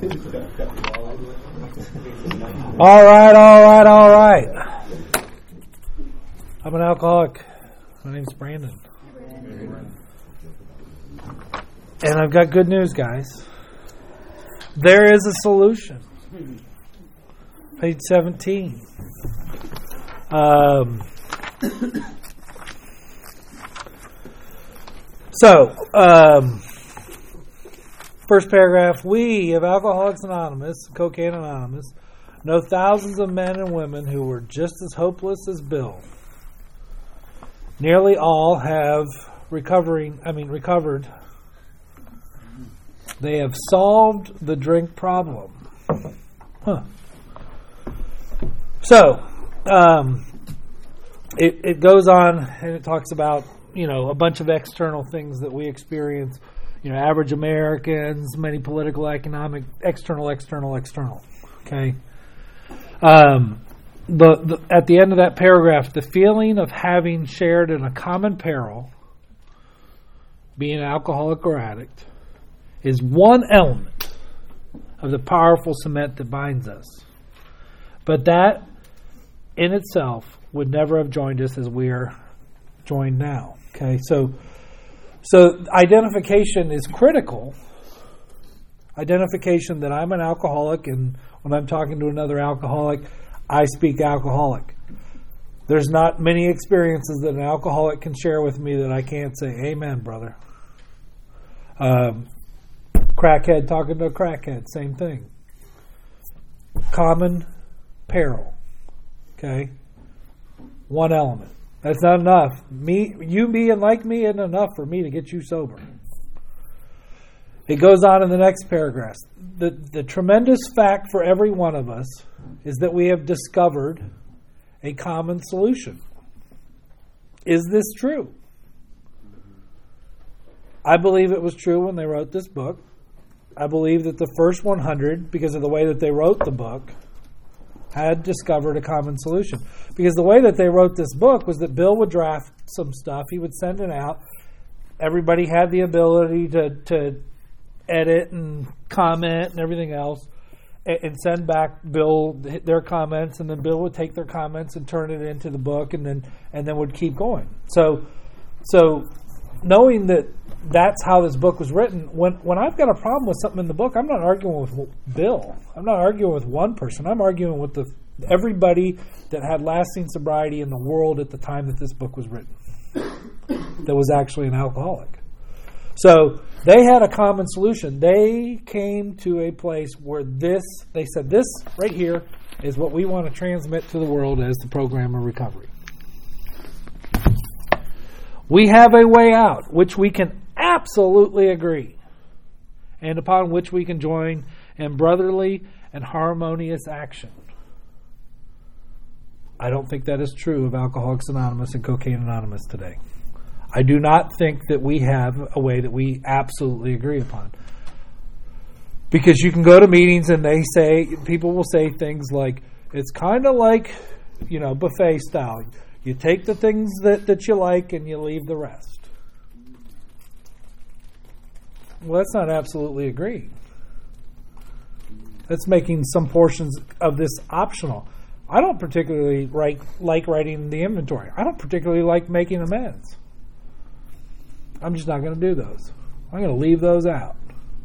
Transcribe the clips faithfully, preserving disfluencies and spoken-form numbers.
All right, all right, all right. I'm an alcoholic. My name's Brandon. And I've got good news, guys. There is a solution. Page seventeen. Um, so, um, first paragraph. We of Alcoholics Anonymous, Cocaine Anonymous, know thousands of men and women who were just as hopeless as Bill. Nearly all have recovering. I mean, recovered. They have solved the drink problem. Huh. So, um, it, it goes on and it talks about, you know, a bunch of external things that we experience. You know, average Americans, many political, economic, external, external, external. Okay. Um, the, the at the end of that paragraph, the feeling of having shared in a common peril, being an alcoholic or addict, is one element of the powerful cement that binds us. But that in itself would never have joined us as we are joined now. Okay, so so identification is critical. Identification that I'm an alcoholic, and when I'm talking to another alcoholic, I speak alcoholic. There's not many experiences that an alcoholic can share with me that I can't say, amen, brother. Um, crackhead talking to a crackhead, same thing. Common peril. Okay? One element. That's not enough. Me, you being like me isn't enough for me to get you sober. It goes on in the next paragraph. The, the tremendous fact for every one of us is that we have discovered a common solution. Is this true? I believe it was true when they wrote this book. I believe that the first one hundred, because of the way that they wrote the book, had discovered a common solution. Because the way that they wrote this book was that Bill would draft some stuff, he would send it out. Everybody had the ability to, to edit and comment and everything else, and, and send back Bill their comments, and then Bill would take their comments and turn it into the book, and then and then would keep going. So, so knowing that that's how this book was written, when when I've got a problem with something in the book, I'm not arguing with Bill. I'm not arguing with one person. I'm arguing with the everybody that had lasting sobriety in the world at the time that this book was written, that was actually an alcoholic. So they had a common solution. They came to a place where this, they said, this right here is what we want to transmit to the world as the program of recovery. We have a way out, which we can absolutely agree, and upon which we can join in brotherly and harmonious action. I don't think that is true of Alcoholics Anonymous and Cocaine Anonymous today. I do not think that we have a way that we absolutely agree upon. Because you can go to meetings and they say, people will say things like, it's kind of like, you know, buffet style. You take the things that, that you like and you leave the rest. Well, that's not absolutely agreeing. That's making some portions of this optional. I don't particularly write, like writing the inventory. I don't particularly like making amends. I'm just not going to do those. I'm going to leave those out.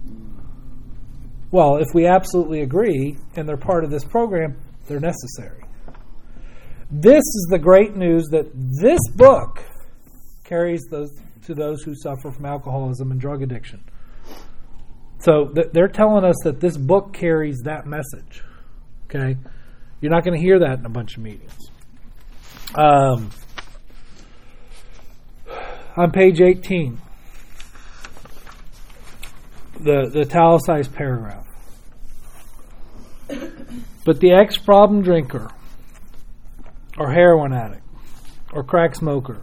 Well, if we absolutely agree and they're part of this program, they're necessary. This is the great news that this book carries those to those who suffer from alcoholism and drug addiction. So th- they're telling us that this book carries that message. Okay? You're not going to hear that in a bunch of meetings. Um, on page eighteen, the, the italicized paragraph. But the ex-problem drinker, or heroin addict, or crack smoker,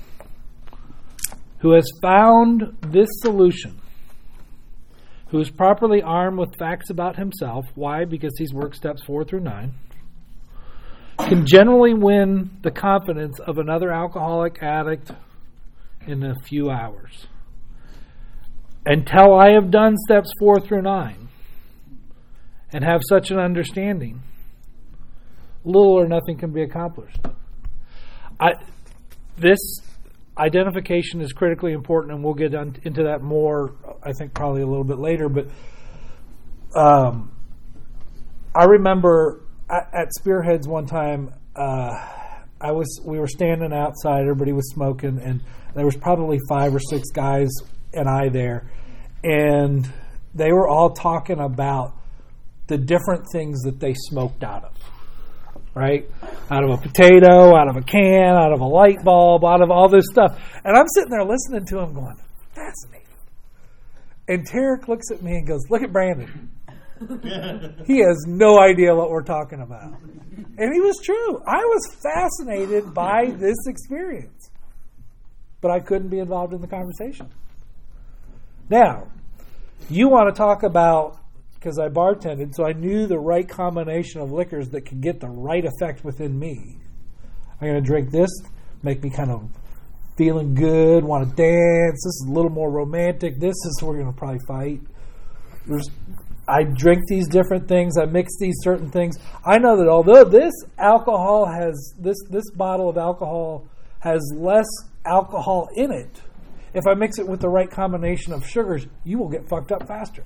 who has found this solution, who is properly armed with facts about himself, why? Because he's worked steps four through nine, can generally win the confidence of another alcoholic addict in a few hours. Until I have done steps four through nine, and have such an understanding, little or nothing can be accomplished. I, this identification is critically important, and we'll get on, into that more, I think, probably a little bit later. But um, I remember at, at Spearheads one time, uh, I was we were standing outside, everybody was smoking, and there was probably five or six guys and I there, and they were all talking about the different things that they smoked out of. Right? Out of a potato, out of a can, out of a light bulb, out of all this stuff. And I'm sitting there listening to him going, fascinating. And Tarek looks at me and goes, look at Brandon. He has no idea what we're talking about. And he was true. I was fascinated by this experience. But I couldn't be involved in the conversation. Now, you want to talk about, because I bartended, so I knew the right combination of liquors that could get the right effect within me. I'm going to drink this, make me kind of feeling good, want to dance. This is a little more romantic. This is we're going to probably fight. There's, I drink these different things. I mix these certain things. I know that although this alcohol has, this, this bottle of alcohol has less alcohol in it, if I mix it with the right combination of sugars, you will get fucked up faster.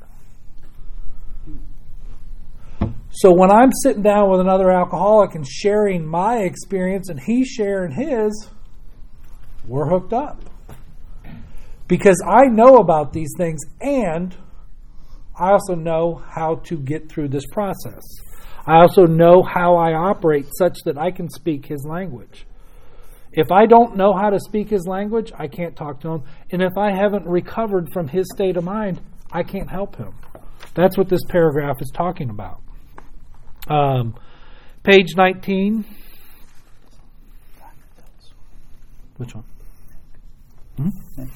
So when I'm sitting down with another alcoholic and sharing my experience and he's sharing his, we're hooked up. Because I know about these things, and I also know how to get through this process. I also know how I operate such that I can speak his language. If I don't know how to speak his language, I can't talk to him. And if I haven't recovered from his state of mind, I can't help him. That's what this paragraph is talking about. Um, page nineteen. Which one? Hmm?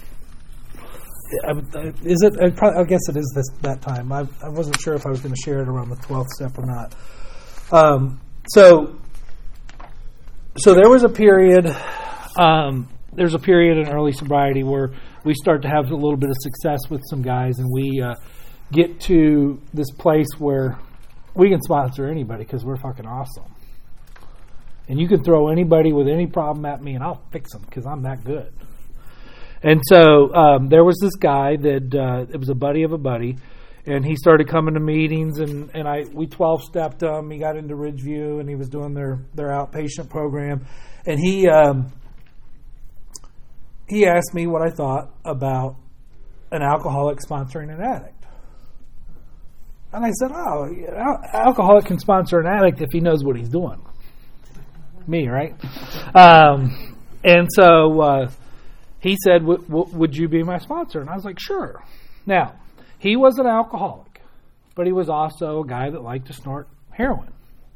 Is it? I, probably, I guess it is this that time. I, I wasn't sure if I was going to share it around the twelfth step or not. Um, so, so there was a period. Um, there's a period in early sobriety where we start to have a little bit of success with some guys, and we uh, get to this place where we can sponsor anybody because we're fucking awesome. And you can throw anybody with any problem at me and I'll fix them because I'm that good. And so um, there was this guy that, uh, it was a buddy of a buddy, and he started coming to meetings, and, and I we twelve-stepped him. He got into Ridgeview, and he was doing their, their outpatient program. And he um, he asked me what I thought about an alcoholic sponsoring an addict. And I said, oh, an alcoholic can sponsor an addict if he knows what he's doing. Me, right? Um, and so uh, he said, w- w- would you be my sponsor? And I was like, sure. Now, he was an alcoholic, but he was also a guy that liked to snort heroin.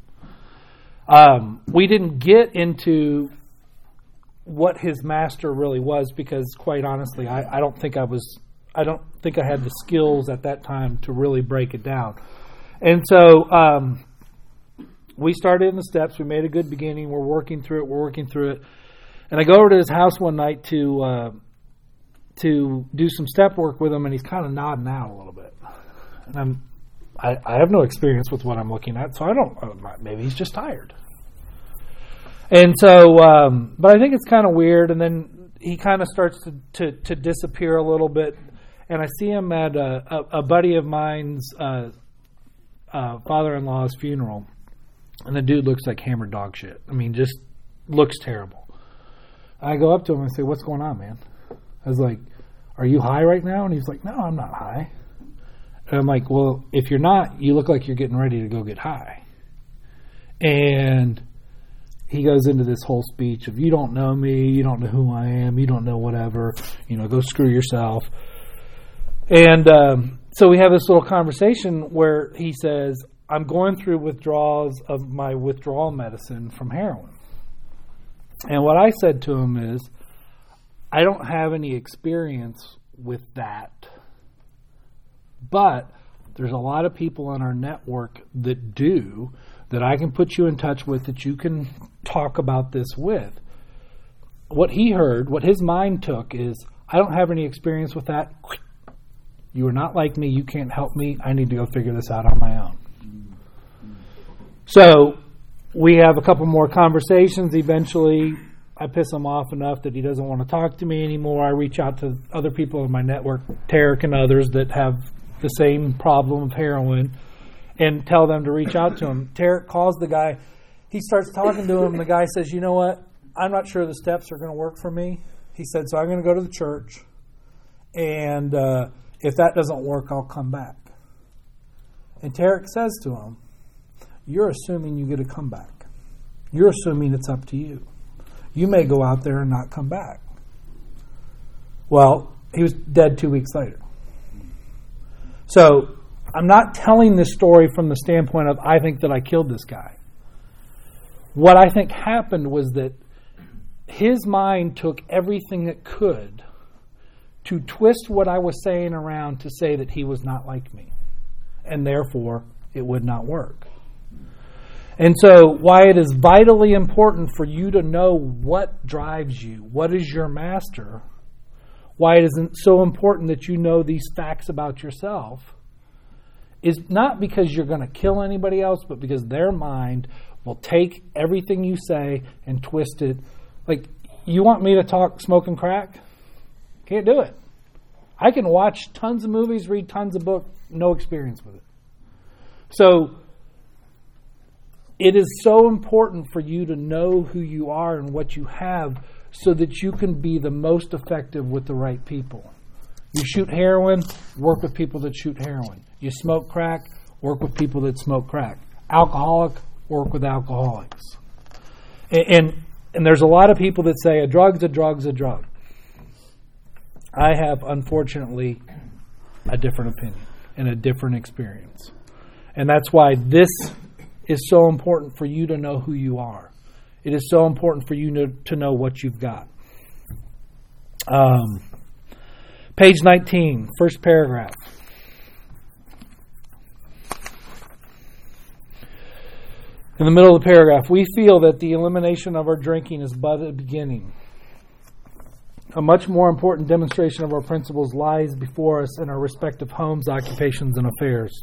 Um, we didn't get into what his master really was because, quite honestly, I, I don't think I was... I don't think I had the skills at that time to really break it down. And so um, we started in the steps. We made a good beginning. We're working through it. We're working through it. And I go over to his house one night to uh, to do some step work with him, and he's kind of nodding out a little bit. And I'm, I, I have no experience with what I'm looking at, so I don't, maybe he's just tired. And so, um, but I think it's kind of weird. And then he kind of starts to, to, to disappear a little bit. And I see him at a, a, a buddy of mine's uh, uh, father-in-law's funeral. And the dude looks like hammered dog shit. I mean, just looks terrible. I go up to him and say, what's going on, man? I was like, are you high right now? And he's like, no, I'm not high. And I'm like, well, if you're not, you look like you're getting ready to go get high. And he goes into this whole speech of, you don't know me, you don't know who I am, you don't know whatever, you know, go screw yourself. And um, so we have this little conversation where he says, I'm going through withdrawals of my withdrawal medicine from heroin. And what I said to him is, I don't have any experience with that, but there's a lot of people on our network that do, that I can put you in touch with, that you can talk about this with. What he heard, what his mind took is, I don't have any experience with that. You are not like me. You can't help me. I need to go figure this out on my own. So we have a couple more conversations. Eventually, I piss him off enough that he doesn't want to talk to me anymore. I reach out to other people in my network, Tarek and others, that have the same problem of heroin, and tell them to reach out to him. Tarek calls the guy. He starts talking to him. The guy says, you know what? I'm not sure the steps are going to work for me. He said, so I'm going to go to the church, and uh, if that doesn't work, I'll come back. And Tarek says to him, you're assuming you get a comeback. You're assuming it's up to you. You may go out there and not come back. Well, he was dead two weeks later. So I'm not telling this story from the standpoint of I think that I killed this guy. What I think happened was that his mind took everything it could to twist what I was saying around to say that he was not like me. And therefore, it would not work. And so, why it is vitally important for you to know what drives you, what is your master, why it isn't so important that you know these facts about yourself, is not because you're going to kill anybody else, but because their mind will take everything you say and twist it. Like, you want me to talk smoking crack? Can't do it. I can watch tons of movies, read tons of books, no experience with it. So, it is so important for you to know who you are and what you have so that you can be the most effective with the right people. You shoot heroin, work with people that shoot heroin. You smoke crack, work with people that smoke crack. Alcoholic, work with alcoholics. And, and, and there's a lot of people that say a drug's a drug's a drug. I have, unfortunately, a different opinion and a different experience. And that's why this is so important for you to know who you are. It is so important for you to, to know what you've got. Um, page nineteen, first paragraph. In the middle of the paragraph, we feel that the elimination of our drinking is but a beginning. A much more important demonstration of our principles lies before us in our respective homes, occupations, and affairs.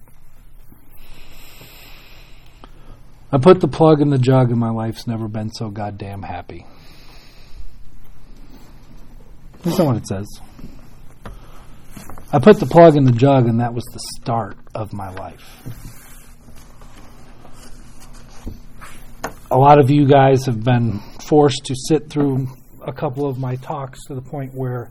I put the plug in the jug and my life's never been so goddamn happy. That's not what it says. I put the plug in the jug and that was the start of my life. A lot of you guys have been forced to sit through a couple of my talks to the point where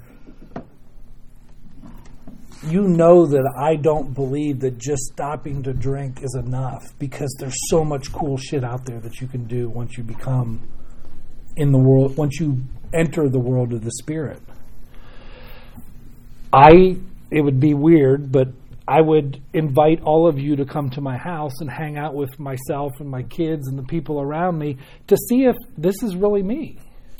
you know that I don't believe that just stopping to drink is enough, because there's so much cool shit out there that you can do once you become in the world, once you enter the world of the spirit. I, it would be weird, but I would invite all of you to come to my house and hang out with myself and my kids and the people around me to see if this is really me.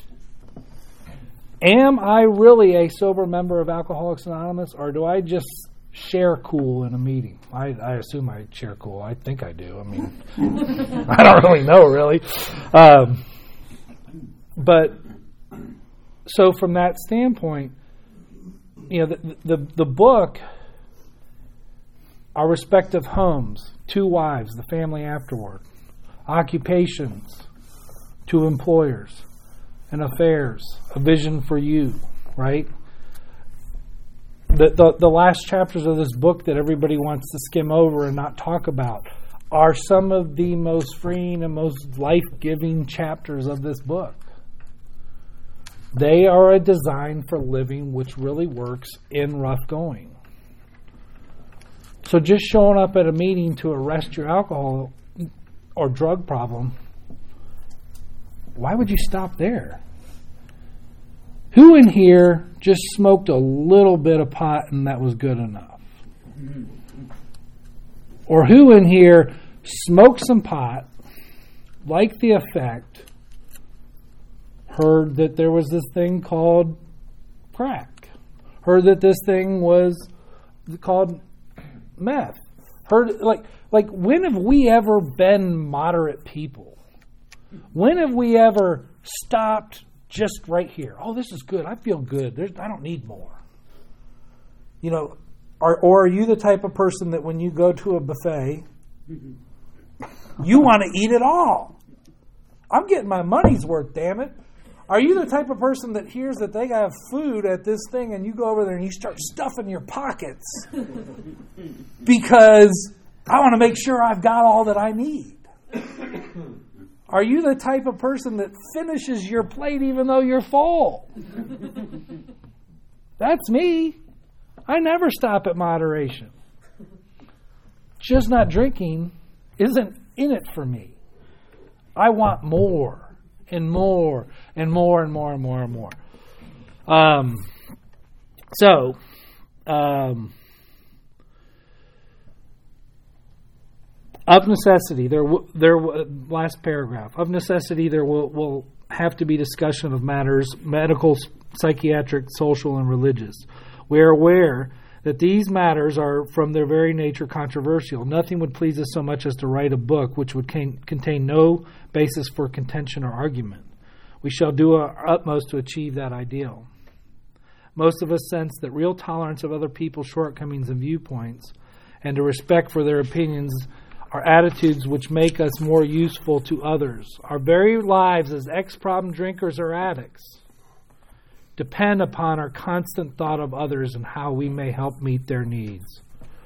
Am I really a sober member of Alcoholics Anonymous, or do I just share cool in a meeting? I, I assume I share cool. I think I do. I mean, I don't really know, really. Um, but so from that standpoint, you know, the, the, the book, our respective homes, two wives, the family afterward, occupations, two employers, and affairs, a vision for you, right? The, the the last chapters of this book that everybody wants to skim over and not talk about are some of the most freeing and most life-giving chapters of this book. They are a design for living which really works in rough going. So just showing up at a meeting to arrest your alcohol or drug problem, why would you stop there? Who in here just smoked a little bit of pot and that was good enough? Or who in here smoked some pot, liked the effect, heard that there was this thing called crack, heard that this thing was called meth, heard, like, like when have we ever been moderate people? When have we ever stopped just right here? Oh, this is good. I feel good. There's, I don't need more. You know, or, or are you the type of person that when you go to a buffet You want to eat it all. I'm getting my money's worth, damn it. Are you the type of person that hears that they have food at this thing and you go over there and you start stuffing your pockets because I want to make sure I've got all that I need? Are you the type of person that finishes your plate even though you're full? That's me. I never stop at moderation. Just not drinking isn't in it for me. I want more and more and more and more and more and more. Um, so, um, of necessity, there, w- there, w- last paragraph. Of necessity, there will, will have to be discussion of matters medical, psychiatric, social, and religious. We are aware that these matters are from their very nature controversial. Nothing would please us so much as to write a book which would can, contain no basis for contention or argument. We shall do our utmost to achieve that ideal. Most of us sense that real tolerance of other people's shortcomings and viewpoints and a respect for their opinions are attitudes which make us more useful to others. Our very lives as ex-problem drinkers or addicts depend upon our constant thought of others and how we may help meet their needs.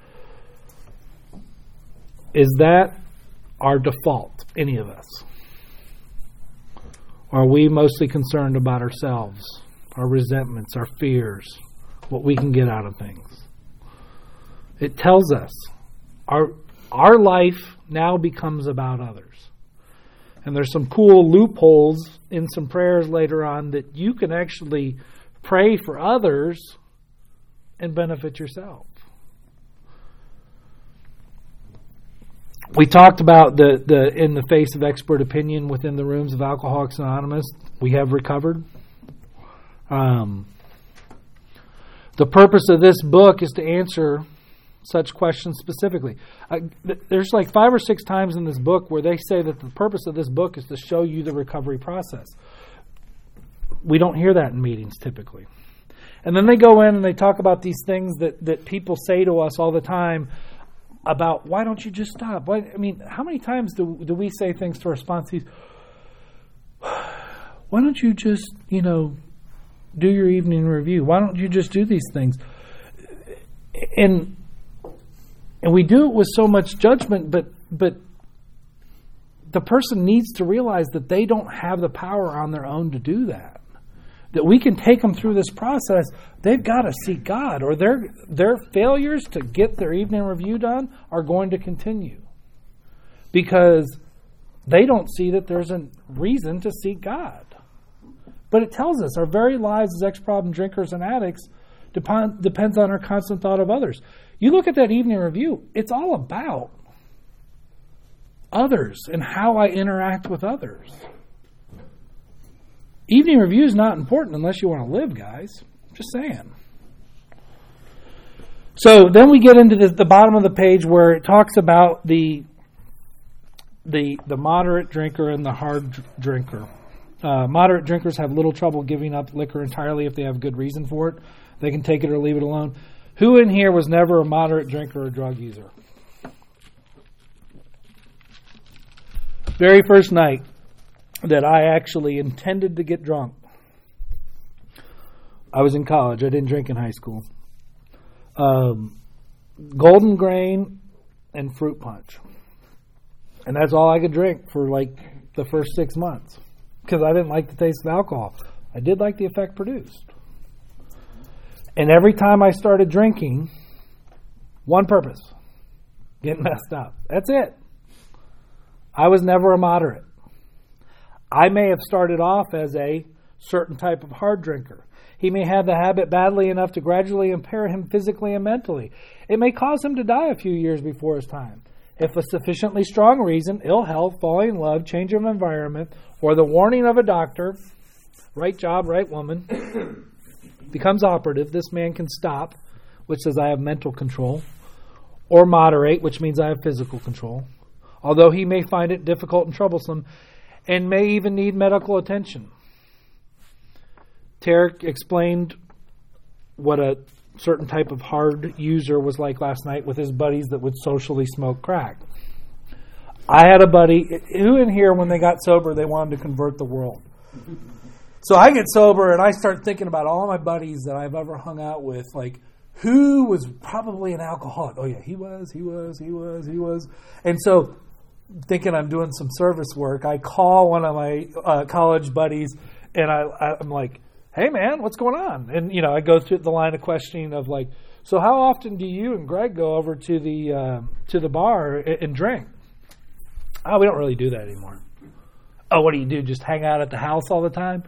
Is that our default, any of us? Or are we mostly concerned about ourselves, our resentments, our fears, what we can get out of things? It tells us our our life now becomes about others. And there's some cool loopholes in some prayers later on that you can actually pray for others and benefit yourself. We talked about the, the in the face of expert opinion within the rooms of Alcoholics Anonymous. We have recovered. Um, the purpose of this book is to answer such questions specifically. Uh, th- there's like five or six times in this book where they say that the purpose of this book is to show you the recovery process. We don't hear that in meetings typically. And then they go in and they talk about these things that, that people say to us all the time about, why don't you just stop? Why, I mean, how many times do, do we say things to our sponsees? Why don't you just, you know, do your evening review? Why don't you just do these things? And And we do it with so much judgment, but but the person needs to realize that they don't have the power on their own to do that. That we can take them through this process. They've got to seek God, or their their failures to get their evening review done are going to continue. Because they don't see that there's a reason to seek God. But it tells us our very lives as ex-problem drinkers and addicts depend, depends on our constant thought of others. You look at that evening review, it's all about others and how I interact with others. Evening review is not important unless you want to live, guys. Just saying. So then we get into the, the bottom of the page where it talks about the the the moderate drinker and the hard dr- drinker. Uh, moderate drinkers have little trouble giving up liquor entirely if they have good reason for it. They can take it or leave it alone. Who in here was never a moderate drinker or drug user? Very first night that I actually intended to get drunk, I was in college. I didn't drink in high school. Um, Golden Grain and fruit punch. And that's all I could drink for like the first six months. Because I didn't like the taste of alcohol. I did like the effect produced. And every time I started drinking, one purpose, get messed up. That's it. I was never a moderate. I may have started off as a certain type of hard drinker. He may have the habit badly enough to gradually impair him physically and mentally. It may cause him to die a few years before his time. If a sufficiently strong reason, ill health, falling in love, change of environment, or the warning of a doctor, right job, right woman, becomes operative, this man can stop, which says I have mental control, or moderate, which means I have physical control, although he may find it difficult and troublesome, and may even need medical attention. Tarek explained what a certain type of hard user was like last night with his buddies that would socially smoke crack. I had a buddy who in here, when they got sober, they wanted to convert the world. So I get sober and I start thinking about all my buddies that I've ever hung out with, like, who was probably an alcoholic? Oh, yeah, he was, he was, he was, he was. And so thinking I'm doing some service work, I call one of my uh, college buddies and I, I, I'm like, hey, man, what's going on? And, you know, I go through the line of questioning of like, so how often do you and Greg go over to the uh, to the bar and, and drink? Oh, we don't really do that anymore. Oh, what do you do? Just hang out at the house all the time?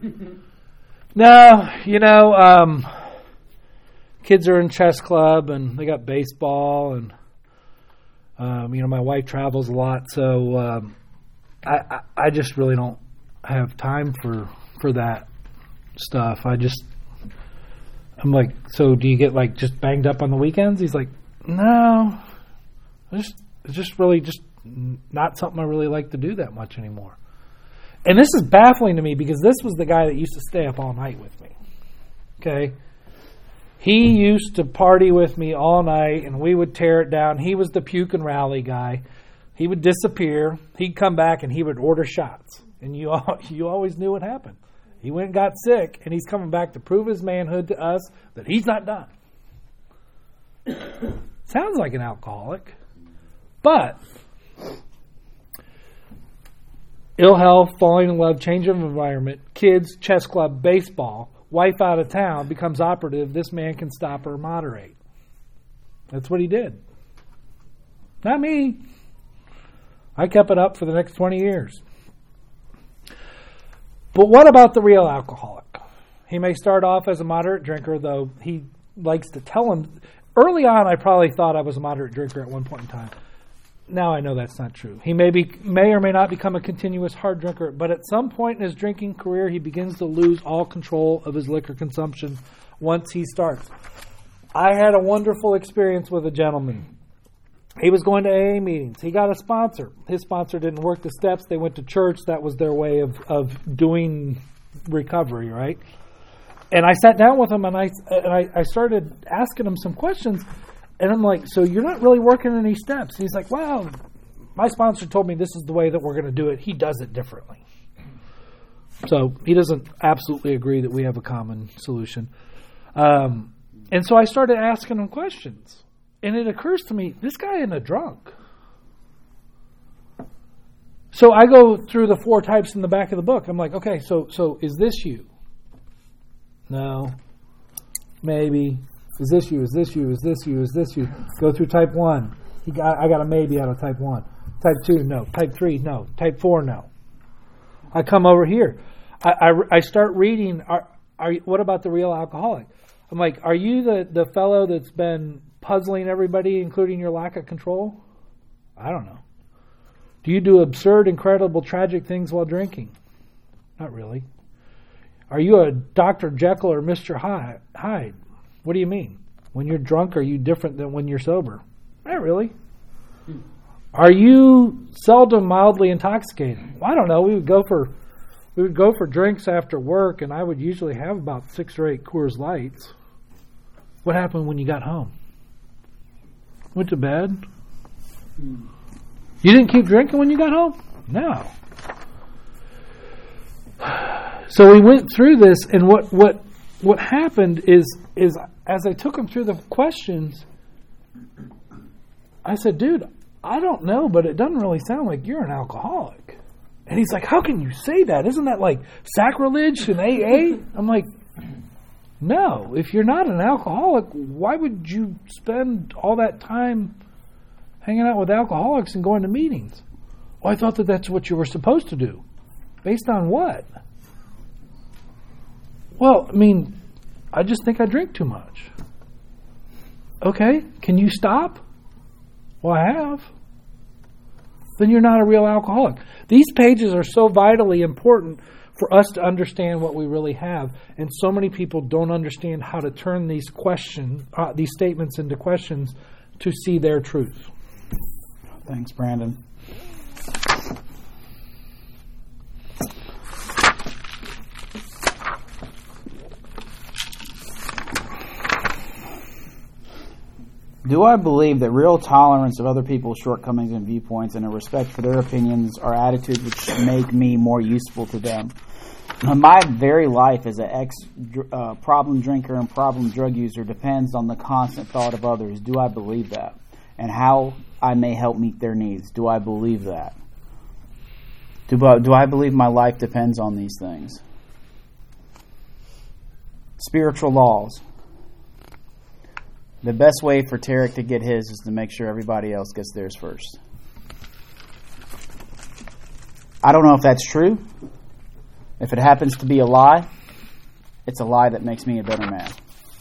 No, you know, um, kids are in chess club and they got baseball and, um, you know, my wife travels a lot. So um, I, I, I just really don't have time for, for that stuff. I just, I'm like, so do you get like just banged up on the weekends? He's like, no, I just, it's just really just not something I really like to do that much anymore. And this is baffling to me because this was the guy that used to stay up all night with me. Okay? He used to party with me all night and we would tear it down. He was the puke and rally guy. He would disappear. He'd come back and he would order shots. And you all, you always knew what happened. He went and got sick and he's coming back to prove his manhood to us that he's not done. Sounds like an alcoholic. But ill health, falling in love, change of environment, kids, chess club, baseball, wife out of town becomes operative. This man can stop or moderate. That's what he did. Not me. I kept it up for the next twenty years. But what about the real alcoholic? He may start off as a moderate drinker, though he likes to tell him. Early on, I probably thought I was a moderate drinker at one point in time. Now I know that's not true. He may be, may or may not become a continuous hard drinker, but at some point in his drinking career, he begins to lose all control of his liquor consumption once he starts. I had a wonderful experience with a gentleman. He was going to A A meetings. He got a sponsor. His sponsor didn't work the steps. They went to church. That was their way of, of doing recovery, right? And I sat down with him and I and I, I started asking him some questions. And I'm like, so you're not really working any steps. He's like, well, my sponsor told me this is the way that we're going to do it. He does it differently. So he doesn't absolutely agree that we have a common solution. Um, and so I started asking him questions. And it occurs to me, this guy isn't a drunk. So I go through the four types in the back of the book. I'm like, okay, so so is this you? No. Maybe. Is this you? Is this you? Is this you? Is this you? Go through type one. He got, I got a maybe out of type one. Type two, no. Type three, no. Type four, no. I come over here. I, I, I start reading. Are, are what about the real alcoholic? I'm like, are you the, the fellow that's been puzzling everybody, including your lack of control? I don't know. Do you do absurd, incredible, tragic things while drinking? Not really. Are you a Doctor Jekyll or Mister Hyde? What do you mean? When you're drunk, are you different than when you're sober? Not really. Are you seldom mildly intoxicated? Well, I don't know. We would go for we would go for drinks after work, and I would usually have about six or eight Coors Lights. What happened when you got home? Went to bed? You didn't keep drinking when you got home? No. So we went through this, and what what what happened is is as I took him through the questions, I said, dude, I don't know, but it doesn't really sound like you're an alcoholic. And he's like, how can you say that? Isn't that like sacrilege in A A? I'm like, no, if you're not an alcoholic, why would you spend all that time hanging out with alcoholics and going to meetings? Well, I thought that that's what you were supposed to do. Based on what? Well, I mean, I just think I drink too much. Okay, can you stop? Well, I have. Then you're not a real alcoholic. These pages are so vitally important for us to understand what we really have, and so many people don't understand how to turn these questions, uh, these statements into questions to see their truth. Thanks, Brandon. Do I believe that real tolerance of other people's shortcomings and viewpoints and a respect for their opinions are attitudes which make me more useful to them? My very life as an ex-problem uh, drinker and problem drug user depends on the constant thought of others. Do I believe that? And how I may help meet their needs. Do I believe that? Do, do I believe my life depends on these things? Spiritual laws. The best way for Tarek to get his is to make sure everybody else gets theirs first. I don't know if that's true. If it happens to be a lie, it's a lie that makes me a better man.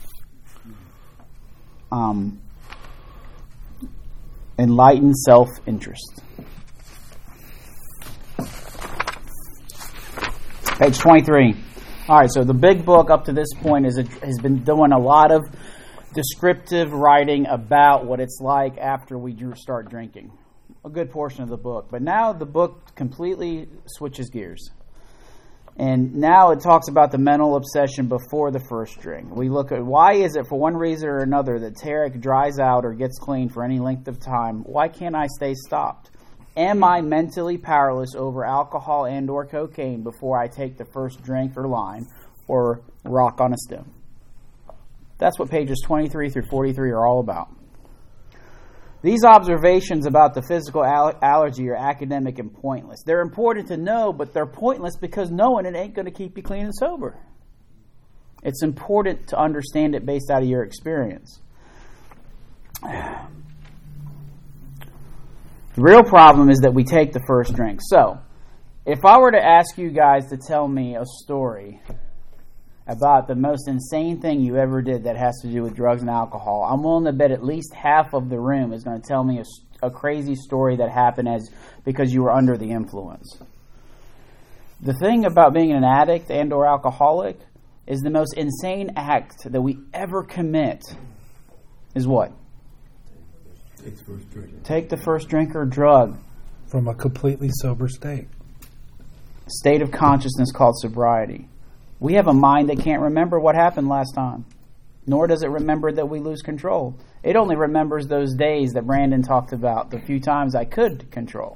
Um, enlightened self-interest. Page twenty-three. All right, so the big book up to this point is a, has been doing a lot of descriptive writing about what it's like after we start drinking. A good portion of the book. But now the book completely switches gears. And now it talks about the mental obsession before the first drink. We look at why is it for one reason or another that Tarek dries out or gets clean for any length of time. Why can't I stay stopped? Am I mentally powerless over alcohol and or cocaine before I take the first drink or line or rock on a stem? That's what pages twenty-three through forty-three are all about. These observations about the physical al- allergy are academic and pointless. They're important to know, but they're pointless because knowing it ain't going to keep you clean and sober. It's important to understand it based out of your experience. The real problem is that we take the first drink. So, if I were to ask you guys to tell me a story about the most insane thing you ever did that has to do with drugs and alcohol, I'm willing to bet at least half of the room is going to tell me a, a crazy story that happened as because you were under the influence. The thing about being an addict and or alcoholic is the most insane act that we ever commit is what? Take the first drink. Take the first drink or drug. From a completely sober state. State of consciousness called sobriety. We have a mind that can't remember what happened last time. Nor does it remember that we lose control. It only remembers those days that Brandon talked about, the few times I could control.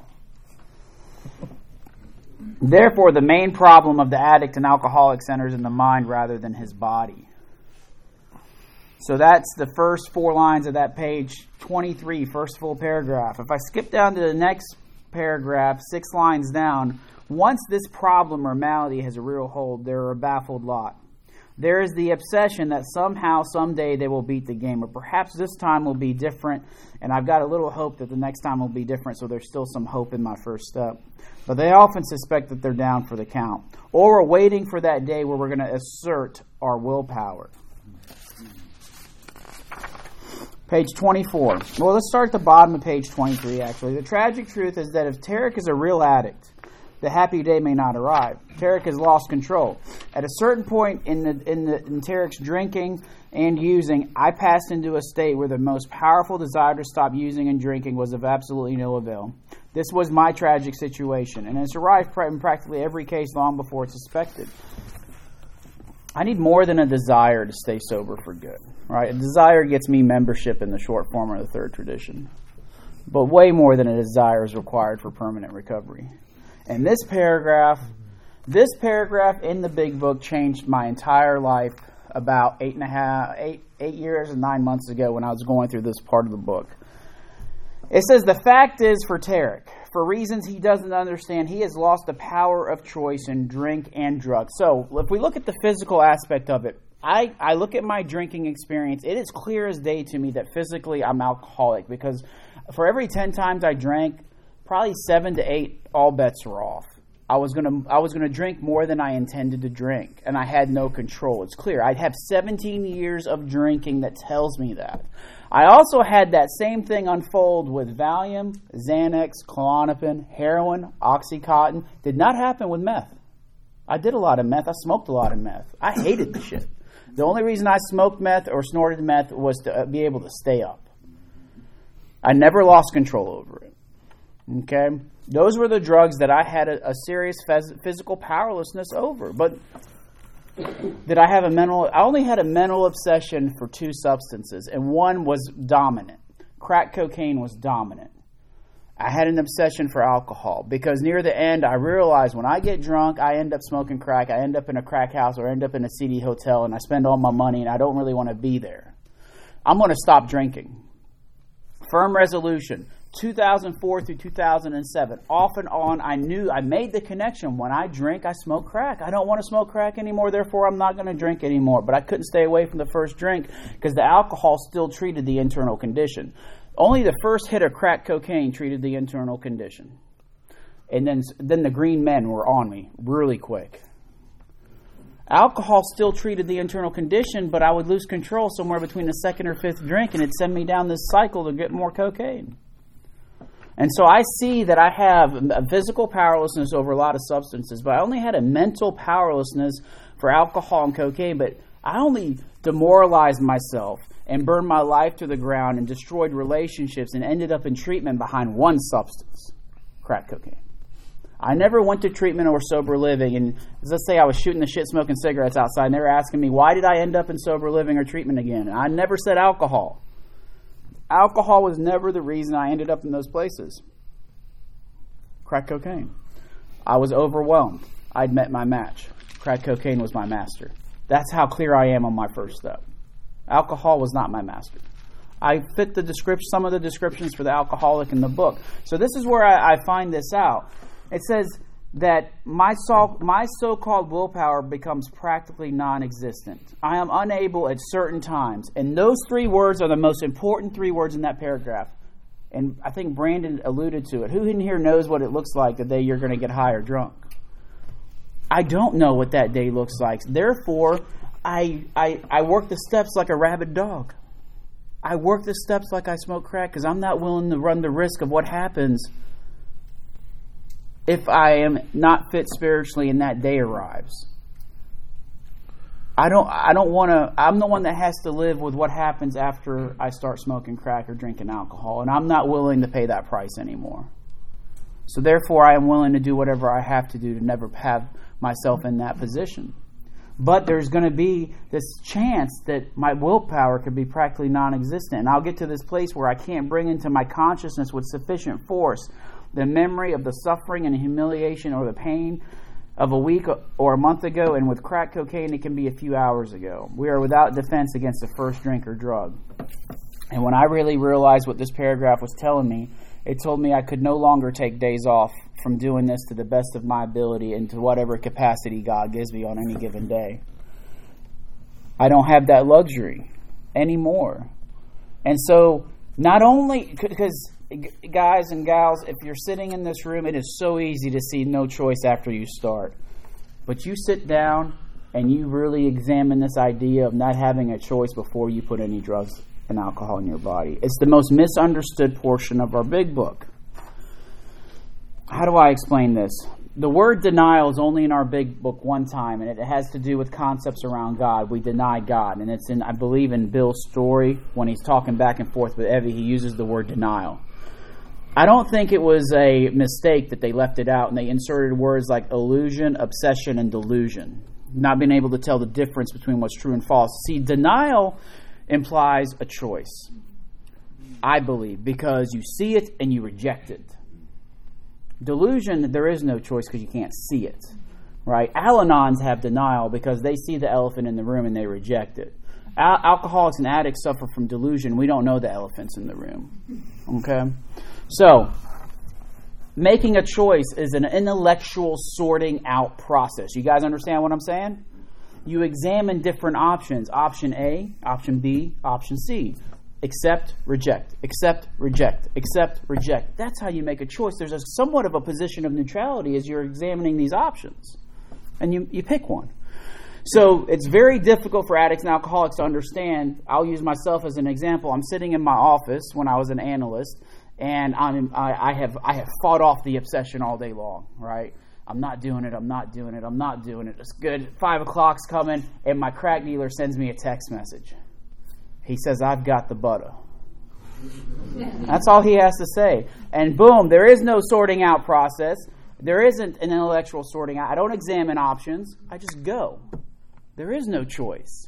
Therefore, the main problem of the addict and alcoholic centers in the mind rather than his body. So that's the first four lines of that page twenty-three, first full paragraph. If I skip down to the next paragraph, six lines down, once this problem or malady has a real hold, there are a baffled lot. There is the obsession that somehow, someday they will beat the game, or perhaps this time will be different, and I've got a little hope that the next time will be different, so there's still some hope in my first step. But they often suspect that they're down for the count, or are waiting for that day where we're going to assert our willpower. Page twenty-four. Well, let's start at the bottom of page twenty-three, actually. The tragic truth is that if Tarek is a real addict, the happy day may not arrive. Tarek has lost control. At a certain point in the in the in Tarek's drinking and using, I passed into a state where the most powerful desire to stop using and drinking was of absolutely no avail. This was my tragic situation, and it's arrived in practically every case long before it's suspected. I need more than a desire to stay sober for good. Right? A desire gets me membership in the short form of the third tradition. But way more than a desire is required for permanent recovery. And this paragraph, this paragraph in the big book changed my entire life about eight and a half, eight, eight years and nine months ago when I was going through this part of the book. It says, the fact is for Tarek, for reasons he doesn't understand, he has lost the power of choice in drink and drugs. So if we look at the physical aspect of it, I, I look at my drinking experience. It is clear as day to me that physically I'm alcoholic because for every ten times I drank, probably seven to eight, all bets were off. I was gonna I was gonna drink more than I intended to drink, and I had no control. It's clear. I have seventeen years of drinking that tells me that. I also had that same thing unfold with Valium, Xanax, Klonopin, heroin, Oxycontin. Did not happen with meth. I did a lot of meth. I smoked a lot of meth. I hated the shit. The only reason I smoked meth or snorted meth was to be able to stay up. I never lost control over it. Okay? Those were the drugs that I had a, a serious phys- physical powerlessness over. But that I have a mental, I only had a mental obsession for two substances, and one was dominant. Crack cocaine was dominant. I had an obsession for alcohol because near the end I realized when I get drunk, I end up smoking crack, I end up in a crack house or end up in a seedy hotel and I spend all my money and I don't really want to be there. I'm going to stop drinking. Firm resolution, two thousand four through two thousand seven. Off and on, I knew, I made the connection. When I drink, I smoke crack. I don't want to smoke crack anymore, therefore I'm not going to drink anymore. But I couldn't stay away from the first drink because the alcohol still treated the internal condition. Only the first hit of crack cocaine treated the internal condition. And then, then the green men were on me really quick. Alcohol still treated the internal condition, but I would lose control somewhere between the second or fifth drink, and it'd send me down this cycle to get more cocaine. And so I see that I have a physical powerlessness over a lot of substances, but I only had a mental powerlessness for alcohol and cocaine, but I only demoralized myself and burned my life to the ground and destroyed relationships and ended up in treatment behind one substance, crack cocaine. I never went to treatment or sober living, and let's say I was shooting the shit smoking cigarettes outside, and they were asking me, why did I end up in sober living or treatment again? And I never said alcohol. Alcohol was never the reason I ended up in those places. Crack cocaine. I was overwhelmed. I'd met my match. Crack cocaine was my master. That's how clear I am on my first step. Alcohol was not my master. I fit the description, some of the descriptions for the alcoholic in the book. So this is where I, I find this out. It says that my so, my so-called willpower becomes practically non-existent. I am unable at certain times. And those three words are the most important three words in that paragraph. And I think Brandon alluded to it. Who in here knows what it looks like the day you're going to get high or drunk? I don't know what that day looks like. Therefore, I, I, I work the steps like a rabid dog. I work the steps like I smoke crack because I'm not willing to run the risk of what happens if I am not fit spiritually and that day arrives. I don't I don't want to, I'm the one that has to live with what happens after I start smoking crack or drinking alcohol, and I'm not willing to pay that price anymore. So therefore I am willing to do whatever I have to do to never have myself in that position. But there's going to be this chance that my willpower could be practically non-existent, and I'll get to this place where I can't bring into my consciousness with sufficient force the memory of the suffering and humiliation or the pain of a week or a month ago, and with crack cocaine, it can be a few hours ago. We are without defense against the first drink or drug. And when I really realized what this paragraph was telling me, it told me I could no longer take days off from doing this to the best of my ability and to whatever capacity God gives me on any given day. I don't have that luxury anymore. And so, not only, because guys and gals, if you're sitting in this room, it is so easy to see no choice after you start. But you sit down and you really examine this idea of not having a choice before you put any drugs and alcohol in your body. It's the most misunderstood portion of our big book. How do I explain this? The word denial is only in our big book one time, and it has to do with concepts around God. We deny God, and it's in, I believe, in Bill's story when he's talking back and forth with Evie, he uses the word denial. I don't think it was a mistake that they left it out and they inserted words like illusion, obsession, and delusion, not being able to tell the difference between what's true and false. See, denial implies a choice, I believe, because you see it and you reject it. Delusion, there is no choice because you can't see it, right? Al-Anons have denial because they see the elephant in the room and they reject it. Al- alcoholics and addicts suffer from delusion. We don't know the elephant's in the room, okay? So, making a choice is an intellectual sorting out process. You guys understand what I'm saying? You examine different options. Option A, option B, option C. Accept, reject, accept, reject, accept, reject. That's how you make a choice. There's a somewhat of a position of neutrality as you're examining these options. And you, you pick one. So it's very difficult for addicts and alcoholics to understand. I'll use myself as an example. I'm sitting in my office when I was an analyst, and I'm, I, I have I have fought off the obsession all day long, right? I'm not doing it, I'm not doing it, I'm not doing it. It's good. Five o'clock's coming, and my crack dealer sends me a text message. He says, I've got the butter. That's all he has to say. And boom, there is no sorting out process. There isn't an intellectual sorting out. I don't examine options. I just go. There is no choice.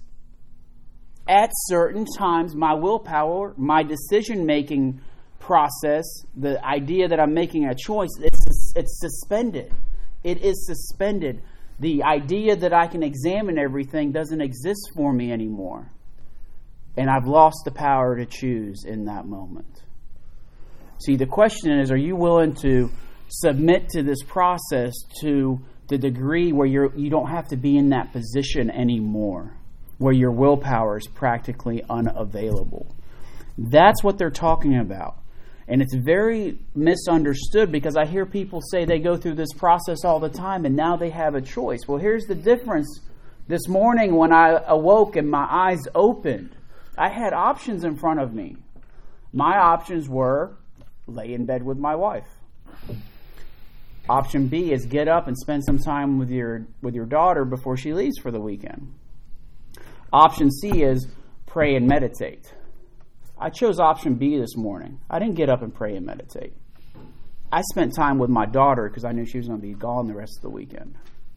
At certain times, my willpower, my decision-making process, the idea that I'm making a choice, it's, it's suspended. It is suspended. The idea that I can examine everything doesn't exist for me anymore. And I've lost the power to choose in that moment. See, the question is, are you willing to submit to this process to the degree where you're, you don't have to be in that position anymore, where your willpower is practically unavailable? That's what they're talking about. And it's very misunderstood because I hear people say they go through this process all the time and now they have a choice. Well, here's the difference. This morning when I awoke and my eyes opened, I had options in front of me. My options were lay in bed with my wife. Option B is get up and spend some time with your with your daughter before she leaves for the weekend. Option C is pray and meditate. I chose option B this morning. I didn't get up and pray and meditate. I spent time with my daughter because I knew she was going to be gone the rest of the weekend.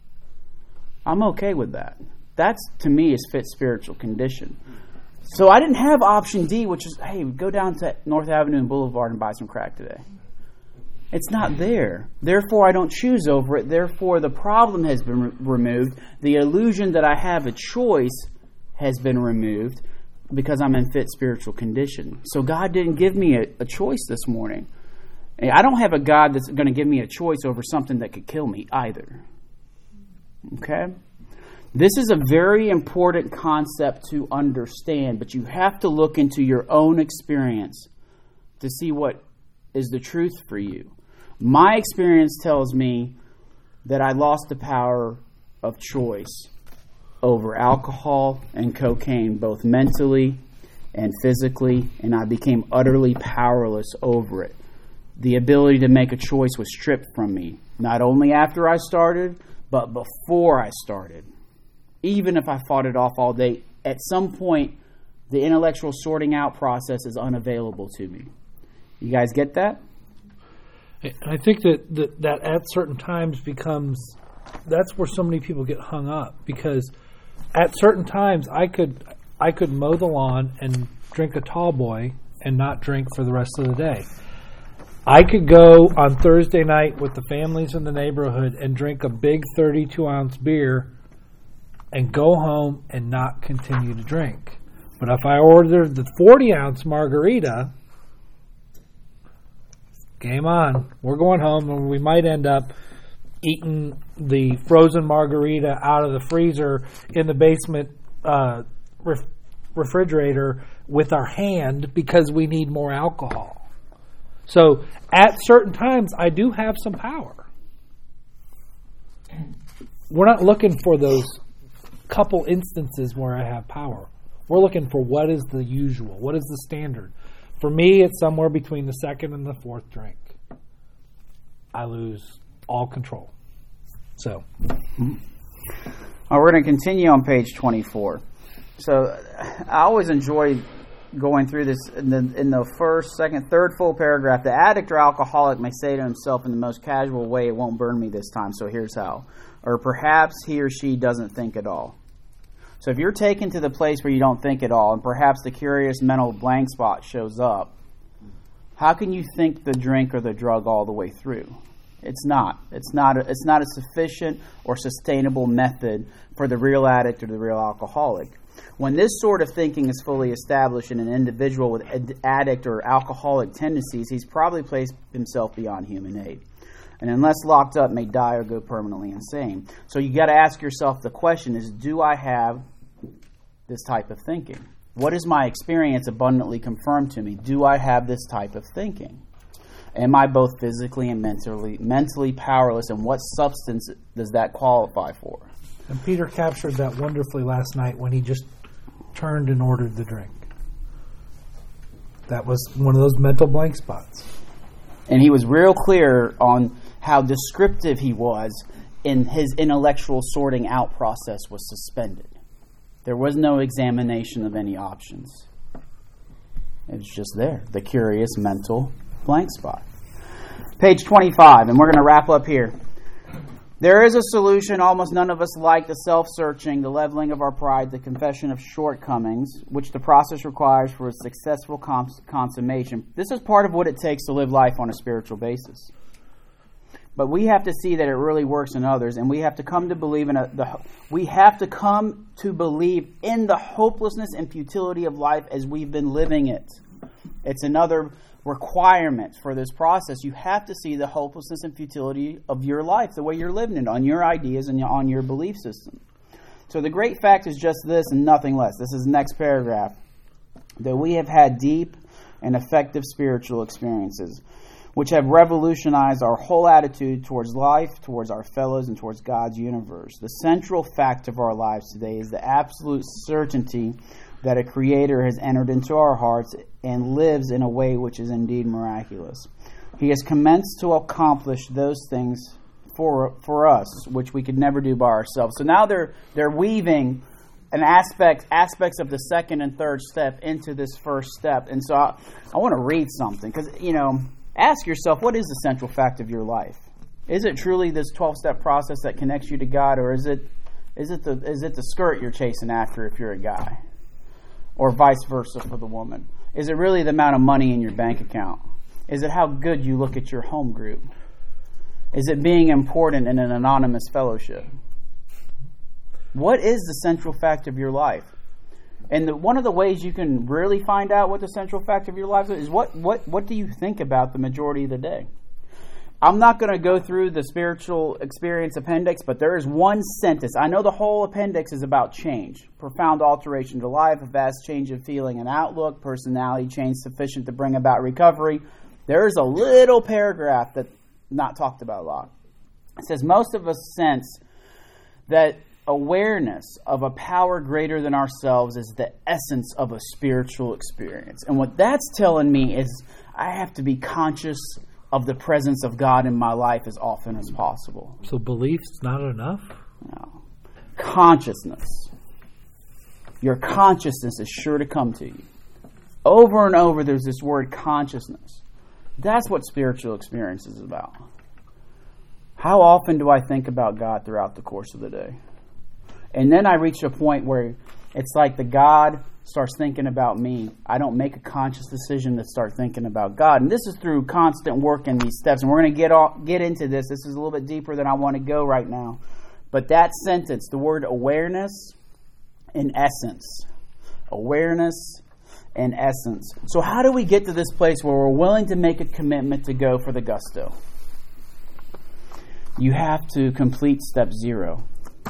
I'm okay with that. That's, to me, is fit spiritual condition. So I didn't have option D, which is, hey, go down to North Avenue and Boulevard and buy some crack today. It's not there. Therefore, I don't choose over it. Therefore, the problem has been re- removed. The illusion that I have a choice has been removed because I'm in fit spiritual condition. So God didn't give me a, a choice this morning. I don't have a God that's going to give me a choice over something that could kill me either. Okay? This is a very important concept to understand, but you have to look into your own experience to see what is the truth for you. My experience tells me that I lost the power of choice over alcohol and cocaine, both mentally and physically, and I became utterly powerless over it. The ability to make a choice was stripped from me, not only after I started, but before I started. Even if I fought it off all day, at some point, the intellectual sorting out process is unavailable to me. You guys get that? I think that, that that at certain times becomes, that's where so many people get hung up, because at certain times I could I could mow the lawn and drink a tall boy and not drink for the rest of the day. I could go on Thursday night with the families in the neighborhood and drink a big thirty-two ounce beer and go home and not continue to drink. But if I ordered the forty ounce margarita, game on. We're going home, and we might end up eating the frozen margarita out of the freezer in the basement uh, ref- refrigerator with our hand because we need more alcohol. So at certain times, I do have some power. We're not looking for those couple instances where I have power. We're looking for what is the usual, what is the standard. For me, it's somewhere between the second and the fourth drink. I lose all control. So, mm-hmm. Well, we're going to continue on page twenty-four. So, I always enjoy going through this in the, in the first, second, third full paragraph. The addict or alcoholic may say to himself in the most casual way, "It won't burn me this time, so here's how." Or perhaps he or she doesn't think at all. So if you're taken to the place where you don't think at all, and perhaps the curious mental blank spot shows up, how can you think the drink or the drug all the way through? It's not. It's not a, it's not a sufficient or sustainable method for the real addict or the real alcoholic. When this sort of thinking is fully established in an individual with ad- addict or alcoholic tendencies, he's probably placed himself beyond human aid, and unless locked up, may die or go permanently insane. So you got to ask yourself the question is, do I have this type of thinking? What is my experience abundantly confirmed to me? Do I have this type of thinking? Am I both physically and mentally mentally powerless, and what substance does that qualify for? And Peter captured that wonderfully last night when he just turned and ordered the drink. That was one of those mental blank spots. And he was real clear on how descriptive he was in his intellectual sorting out process was suspended. There was no examination of any options. It was just there, the curious mental blank spot. Page twenty-five, and we're going to wrap up here. There is a solution almost none of us like: the self-searching, the leveling of our pride, the confession of shortcomings, which the process requires for a successful cons- consummation. This is part of what it takes to live life on a spiritual basis. But we have to see that it really works in others, and we have to come to believe in a, the we have to come to believe in the hopelessness and futility of life as we've been living it. It's another requirement for this process. You have to see the hopelessness and futility of your life, the way you're living it, on your ideas and on your belief system. So the great fact is just this and nothing less. This is the next paragraph. That we have had deep and effective spiritual experiences, which have revolutionized our whole attitude towards life, towards our fellows, and towards God's universe. The central fact of our lives today is the absolute certainty that a Creator has entered into our hearts and lives in a way which is indeed miraculous. He has commenced to accomplish those things for for us, which we could never do by ourselves. So now they're they're weaving an aspect aspects of the second and third step into this first step. And so I, I want to read something, because, you know, ask yourself, what is the central fact of your life? Is it truly this twelve-step process that connects you to God, or is it is it the is it the skirt you're chasing after if you're a guy? Or vice versa for the woman? Is it really the amount of money in your bank account? Is it how good you look at your home group? Is it being important in an anonymous fellowship? What is the central fact of your life? And the, one of the ways you can really find out what the central fact of your life is, is what, what, what do you think about the majority of the day? I'm not going to go through the spiritual experience appendix, but there is one sentence. I know the whole appendix is about change. Profound alteration to life, a vast change of feeling and outlook, personality change sufficient to bring about recovery. There is a little paragraph that's not talked about a lot. It says, most of us sense that awareness of a power greater than ourselves is the essence of a spiritual experience. And what that's telling me is I have to be conscious of the presence of God in my life as often as possible. So belief's not enough? No. Consciousness. Your consciousness is sure to come to you. Over and over there's this word consciousness. That's what spiritual experience is about. How often do I think about God throughout the course of the day? And then I reach a point where it's like the God starts thinking about me. I don't make a conscious decision to start thinking about God. And this is through constant work in these steps. And we're going to get all, get into this. This is a little bit deeper than I want to go right now. But that sentence, the word awareness and essence. Awareness and essence. So how do we get to this place where we're willing to make a commitment to go for the gusto? You have to complete step zero.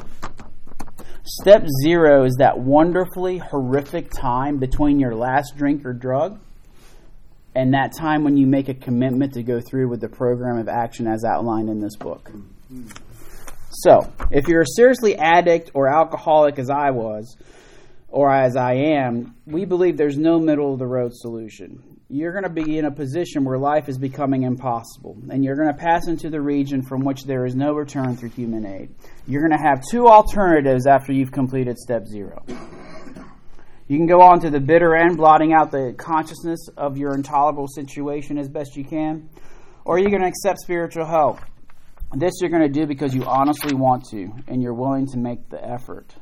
Step zero is that wonderfully horrific time between your last drink or drug and that time when you make a commitment to go through with the program of action as outlined in this book. So, if you're a seriously addict or alcoholic as I was, or as I am, we believe there's no middle-of-the-road solution. You're going to be in a position where life is becoming impossible, and you're going to pass into the region from which there is no return through human aid. You're going to have two alternatives after you've completed step zero. You can go on to the bitter end, blotting out the consciousness of your intolerable situation as best you can, or you're going to accept spiritual help. This you're going to do because you honestly want to, and you're willing to make the effort.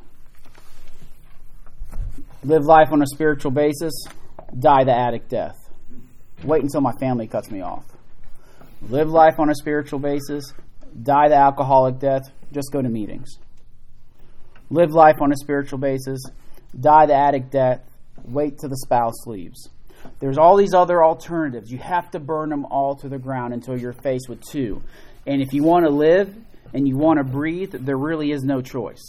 Live life on a spiritual basis, die the addict death. Wait until my family cuts me off. Live life on a spiritual basis, die the alcoholic death, just go to meetings. Live life on a spiritual basis, die the addict death, wait till the spouse leaves. There's all these other alternatives. You have to burn them all to the ground until you're faced with two. And if you want to live and you want to breathe, there really is no choice.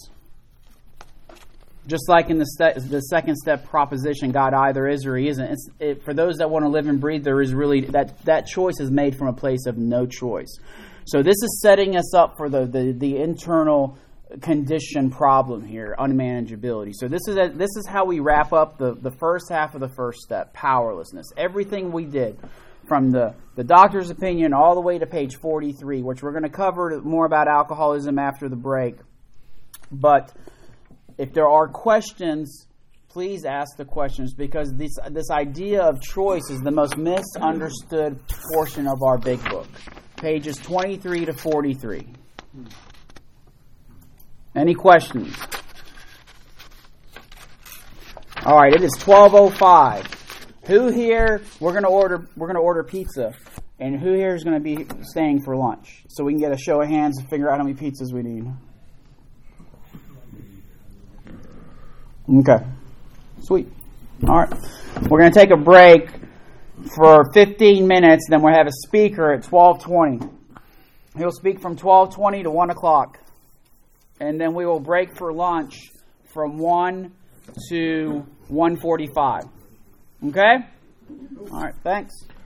Just like in the step, the second step proposition, God either is or He isn't. It's, it, for those that want to live and breathe, there is really that that choice is made from a place of no choice. So this is setting us up for the the, the internal condition problem here, unmanageability. So this is a, this is how we wrap up the, the first half of the first step, powerlessness. Everything we did, from the, the doctor's opinion all the way to page forty-three, which we're going to cover more about alcoholism after the break. But if there are questions, please ask the questions, because this this idea of choice is the most misunderstood portion of our big book. Pages twenty-three to forty-three. Any questions? All right, it is twelve oh five. Who here? We're gonna order. We're gonna order pizza, and who here is gonna be staying for lunch? So we can get a show of hands and figure out how many pizzas we need. Okay, sweet. All right, we're gonna take a break for fifteen minutes. Then we'll have a speaker at twelve twenty. He'll speak from twelve twenty to one o'clock, and then we will break for lunch from one to one forty-five. Okay? All right, thanks.